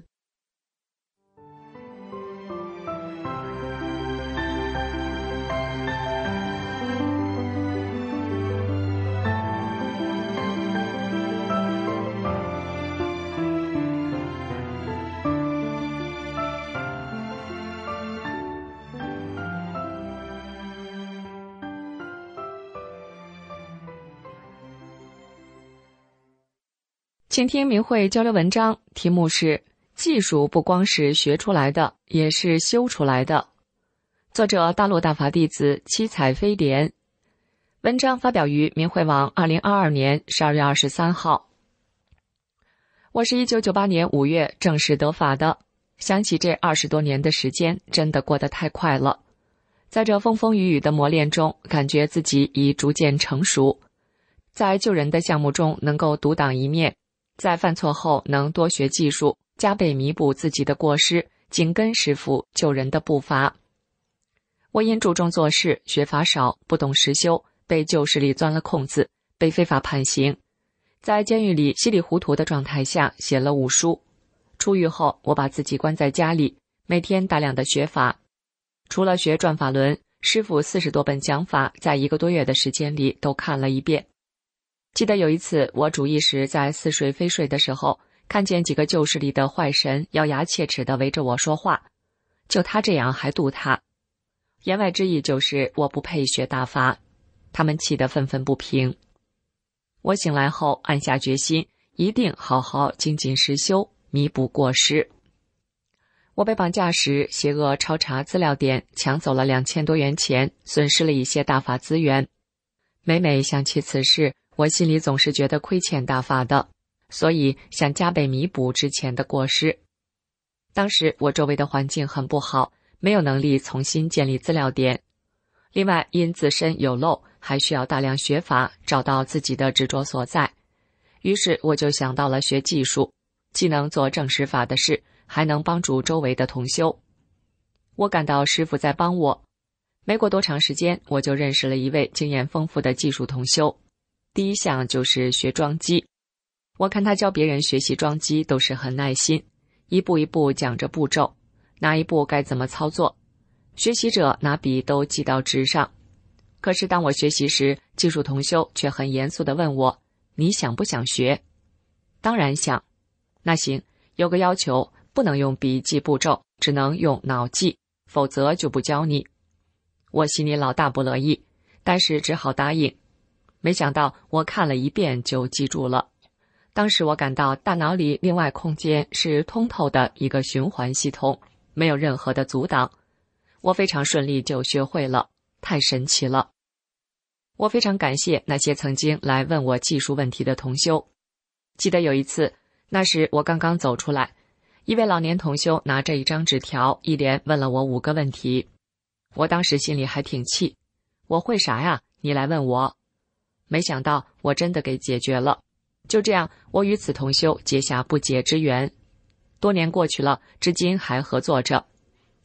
[SPEAKER 3] 请听明慧交流文章，题目是技术不光是学出来的，也是修出来的。作者大陆大法弟子七彩飞莲。文章发表于明慧网二零二二年十二月二十三号。我是一九九八年五月正式得法的，想起这二十多年的时间真的过得太快了。在这风风雨雨的磨练中，感觉自己已逐渐成熟，在救人的项目中能够独当一面，在犯错后能多学技术，加倍弥补自己的过失，紧跟师父救人的步伐。我因注重做事，学法少，不懂实修，被旧势力钻了空子，被非法判刑。在监狱里稀里糊涂的状态下写了五书。出狱后，我把自己关在家里，每天大量的学法。除了学转法轮，师父四十多本讲法，在一个多月的时间里都看了一遍。记得有一次，我主意识在似睡非睡的时候，看见几个旧势力的坏神咬牙切齿地围着我说话，就他这样还度他。言外之意就是我不配学大法，他们气得愤愤不平。我醒来后暗下决心，一定好好精进实修，弥补过失。我被绑架时，邪恶抄查资料点，抢走了两千多元钱，损失了一些大法资源。每每想起此事，我心里总是觉得亏欠大法的，所以想加倍弥补之前的过失。当时我周围的环境很不好，没有能力重新建立资料点。另外，因自身有漏，还需要大量学法，找到自己的执着所在。于是我就想到了学技术，既能做正实法的事，还能帮助周围的同修。我感到师父在帮我。没过多长时间，我就认识了一位经验丰富的技术同修。第一项就是学装机。我看他教别人学习装机都是很耐心，一步一步讲着步骤，哪一步该怎么操作，学习者拿笔都记到纸上。可是当我学习时，技术同修却很严肃地问我，你想不想学？当然想。那行，有个要求，不能用笔记步骤，只能用脑记，否则就不教你。我心里老大不乐意，但是只好答应。没想到我看了一遍就记住了。当时我感到大脑里另外空间是通透的一个循环系统，没有任何的阻挡。我非常顺利就学会了，太神奇了。我非常感谢那些曾经来问我技术问题的同修。记得有一次，那时我刚刚走出来，一位老年同修拿着一张纸条，一连问了我五个问题。我当时心里还挺气，我会啥呀？你来问我。没想到我真的给解决了。就这样，我与此同修结下不解之缘。多年过去了，至今还合作着。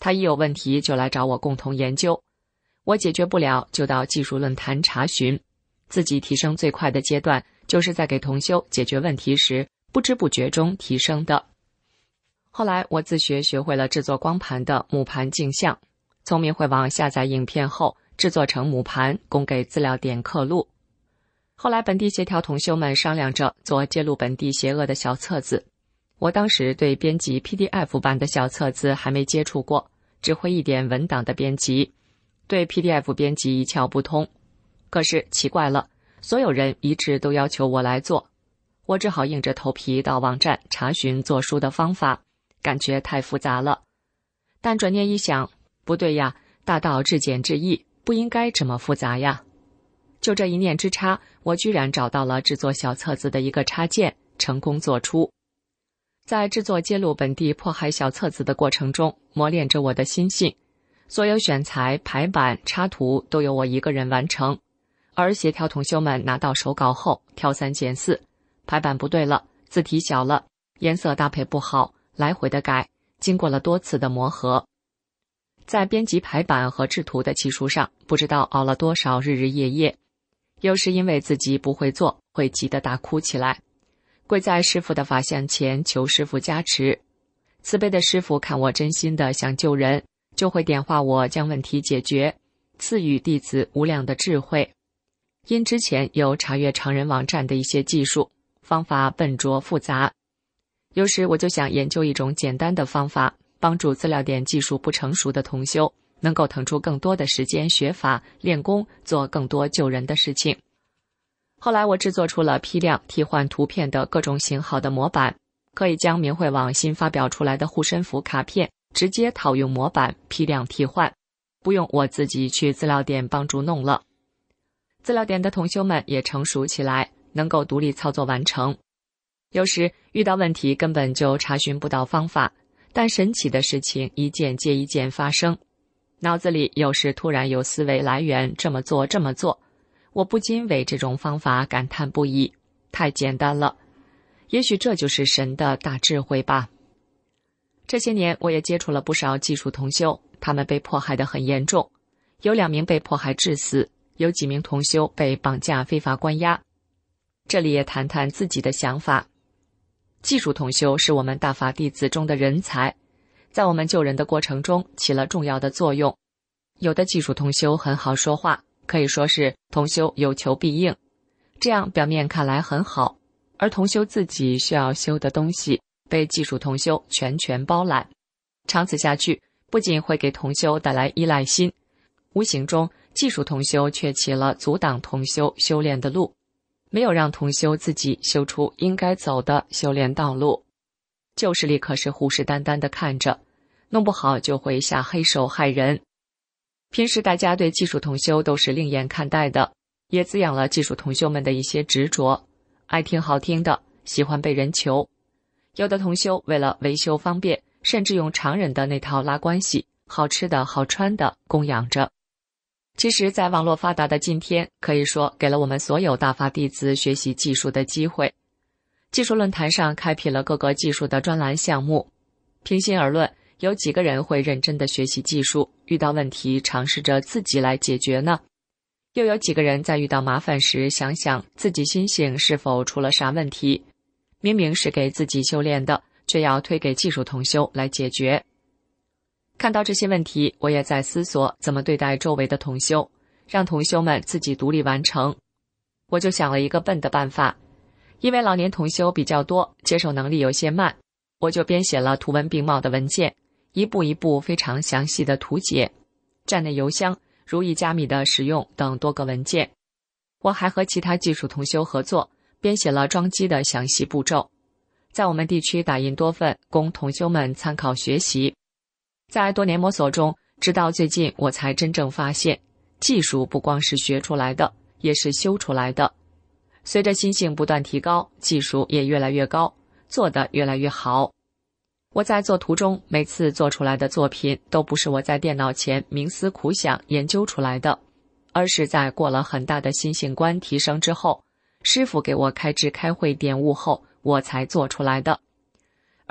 [SPEAKER 3] 他一有问题就来找我共同研究，我解决不了就到技术论坛查询。自己提升最快的阶段就是在给同修解决问题时不知不觉中提升的。后来我自学学会了制作光盘的母盘镜像，从明慧网下载影片后制作成母盘供给资料点刻录。后来本地协调同修们商量着做揭露本地邪恶的小册子，我当时对编辑 P D F 版的小册子还没接触过，只会一点文档的编辑，对 P D F 编辑一窍不通。可是奇怪了，所有人一致都要求我来做，我只好硬着头皮到网站查询做书的方法，感觉太复杂了。但转念一想，不对呀，大道至简至易，不应该这么复杂呀。就这一念之差，我居然找到了制作小册子的一个插件，成功做出。在制作揭露本地迫害小册子的过程中，磨练着我的心性，所有选材、排版、插图都由我一个人完成，而协调同修们拿到手稿后挑三拣四，排版不对了，字体小了，颜色搭配不好，来回的改，经过了多次的磨合。在编辑排版和制图的技术上，不知道熬了多少日日夜夜，有时因为自己不会做，会急得大哭起来，跪在师父的法像前求师父加持。慈悲的师父看我真心的想救人，就会点化我将问题解决，赐予弟子无量的智慧。因之前有查阅常人网站的一些技术方法笨拙复杂，有时我就想研究一种简单的方法，帮助资料点技术不成熟的同修能够腾出更多的时间学法练功，做更多救人的事情。后来我制作出了批量替换图片的各种型号的模板，可以将明慧网新发表出来的护身符卡片直接套用模板批量替换，不用我自己去资料点帮助弄了。资料点的同修们也成熟起来，能够独立操作完成。有时遇到问题根本就查询不到方法，但神奇的事情一件接一件发生，脑子里有时突然有思维来源，这么做这么做，我不禁为这种方法感叹不已，太简单了，也许这就是神的大智慧吧。这些年我也接触了不少技术同修，他们被迫害得很严重，有两名被迫害致死，有几名同修被绑架非法关押。这里也谈谈自己的想法。技术同修是我们大法弟子中的人才，在我们救人的过程中起了重要的作用。有的技术同修很好说话，可以说是同修有求必应，这样表面看来很好，而同修自己需要修的东西被技术同修全权包揽，长此下去不仅会给同修带来依赖心，无形中技术同修却起了阻挡同修修炼的路，没有让同修自己修出应该走的修炼道路。旧势力可是虎视眈眈地看着，弄不好就会下黑手害人。平时大家对技术同修都是另眼看待的，也滋养了技术同修们的一些执着，爱听好听的，喜欢被人求。有的同修为了维修方便，甚至用常人的那套拉关系，好吃的好穿的供养着。其实在网络发达的今天，可以说给了我们所有大法弟子学习技术的机会。技术论坛上开辟了各个技术的专栏项目，平心而论，有几个人会认真的学习技术，遇到问题尝试着自己来解决呢？又有几个人在遇到麻烦时想想自己心性是否出了啥问题，明明是给自己修炼的，却要推给技术同修来解决。看到这些问题，我也在思索怎么对待周围的同修，让同修们自己独立完成。我就想了一个笨的办法，因为老年同修比较多，接受能力有些慢，我就编写了图文并茂的文件，一步一步非常详细的图解，站内邮箱、如意加密的使用等多个文件。我还和其他技术同修合作，编写了装机的详细步骤，在我们地区打印多份，供同修们参考学习。在多年摸索中，直到最近我才真正发现，技术不光是学出来的，也是修出来的。随着心性不断提高，技术也越来越高，做得越来越好。我在做图中，每次做出来的作品都不是我在电脑前冥思苦想研究出来的，而是在过了很大的心性观提升之后，师父给我开智开会点悟后，我才做出来的。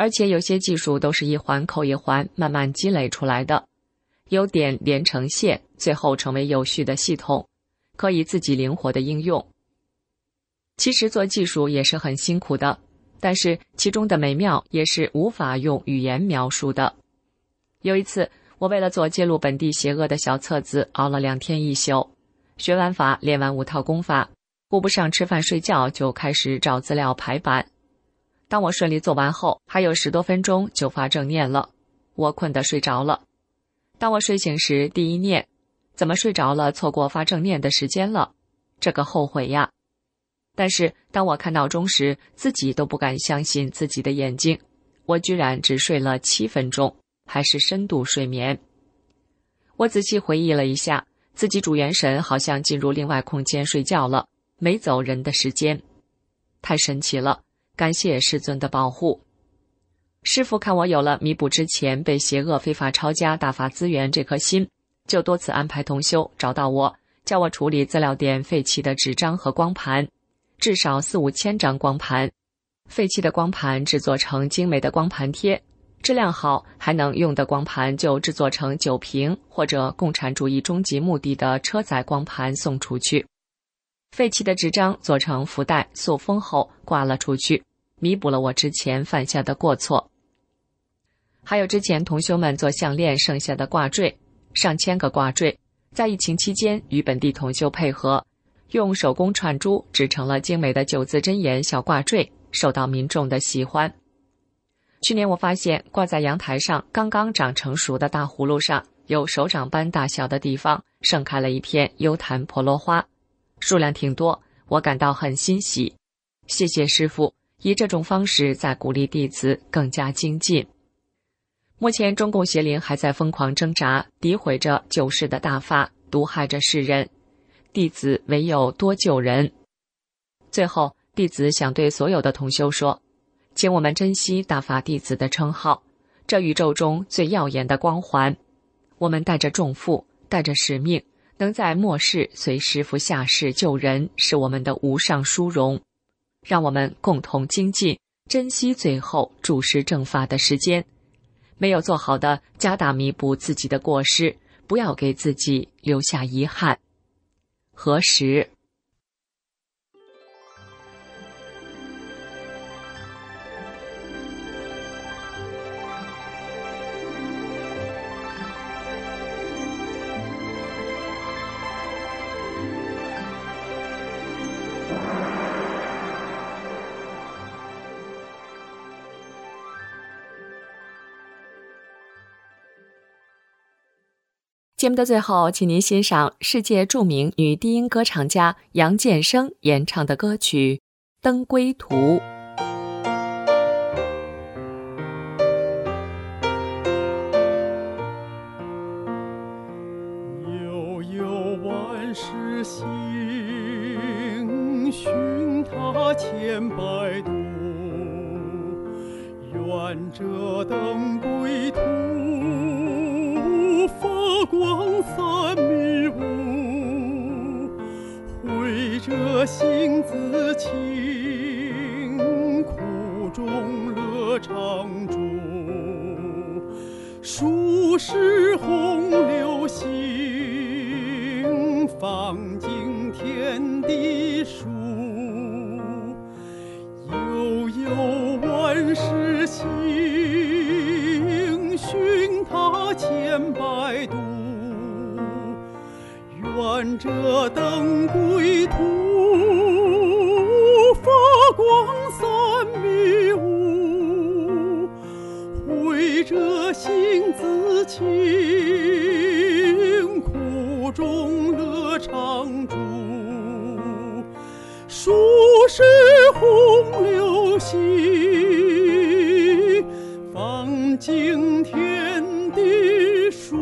[SPEAKER 3] 而且有些技术都是一环扣一环慢慢积累出来的，有点连成线，最后成为有序的系统，可以自己灵活的应用。其实做技术也是很辛苦的，但是其中的美妙也是无法用语言描述的。有一次，我为了做揭露本地邪恶的小册子，熬了两天一宿，学完法，练完五套功法，顾不上吃饭睡觉，就开始找资料排版。当我顺利做完后，还有十多分钟就发正念了，我困得睡着了。当我睡醒时，第一念，怎么睡着了，错过发正念的时间了，这个后悔呀。但是当我看闹钟时，自己都不敢相信自己的眼睛，我居然只睡了七分钟，还是深度睡眠。我仔细回忆了一下，自己主元神好像进入另外空间睡觉了，没走人的时间，太神奇了，感谢师尊的保护。师父看我有了弥补之前被邪恶非法抄家大法资源这颗心，就多次安排同修找到我，叫我处理资料点废弃的纸张和光盘，至少四五千张光盘，废弃的光盘制作成精美的光盘贴，质量好还能用的光盘就制作成酒瓶或者共产主义终极目的的车载光盘送出去。废弃的纸张做成福袋塑封后挂了出去，弥补了我之前犯下的过错。还有之前同修们做项链剩下的挂坠，上千个挂坠，在疫情期间与本地同修配合，用手工串珠制成了精美的九字真言小挂坠，受到民众的喜欢。去年我发现挂在阳台上刚刚长成熟的大葫芦上，有手掌般大小的地方盛开了一片幽檀婆罗花，数量挺多，我感到很欣喜。谢谢师父，以这种方式在鼓励弟子更加精进。目前中共邪灵还在疯狂挣扎，诋毁着救世的大法，毒害着世人，弟子唯有多救人。最后，弟子想对所有的同修说，请我们珍惜大法弟子的称号，这宇宙中最耀眼的光环。我们带着重负，带着使命，能在末世随师父下世救人，是我们的无上殊荣。让我们共同精进，珍惜最后注释正法的时间。没有做好的，加大弥补自己的过失，不要给自己留下遗憾。何时？节目的最后，请您欣赏世界著名女低音歌唱家杨建生演唱的歌曲《登归途》。
[SPEAKER 6] 悠悠万世行，寻他千百度，愿这登归途发光散迷雾，慧者性自清，苦中乐常驻，数世洪流行，放尽天地数，悠悠万世行，寻他千百度，愿这登归途发光散迷雾，慧者性自清，苦中乐常驻，数世洪流行，放尽天地数。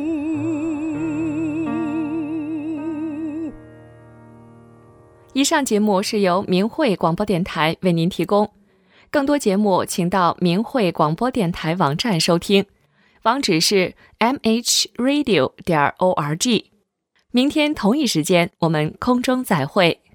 [SPEAKER 3] 以上节目是由明慧广播电台为您提供，更多节目请到明慧广播电台网站收听，网址是 m h radio 点 org。明天同一时间我们空中再会。